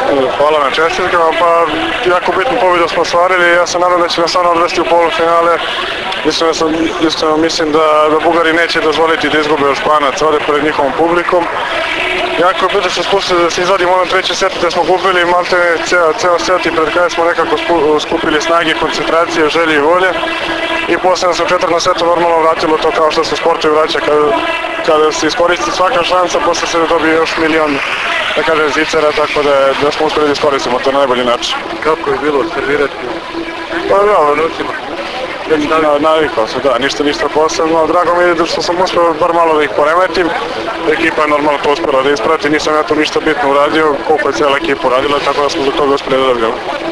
Hvala na čestitkama, pa jako bitnu pobjedu smo ostvarili, ja se nadam da će nas ono odvesti u polufinale. Mislim da Bugari neće dozvoliti da izgube od Španaca ovdje pred njihovom publikom. Jako je bitno se spustili da se izvadimo ono treći set gdje smo gubili, malte ceo set i pred kraj smo nekako skupili snage, koncentracije, želje i volje. I poslije nas u četvrtom setu normalno vratilo to kao što se sportovi vraća kada se iskoristi svaka šansa, poslije se dobije još milion, da kažem, zicera, tako da smo uspjeli da iskoristimo to na najbolji način. Kako je bilo servirati? Pa da, navikao se, da, ništa posebno. Drago mi je da što sam uspio bar malo da ih poremetim. Ekipa je normalno to uspjela da isprati, nisam ja tu ništa bitno uradio, koliko je cijela ekipa uradila, tako da smo za toga uspjeli da dobijemo.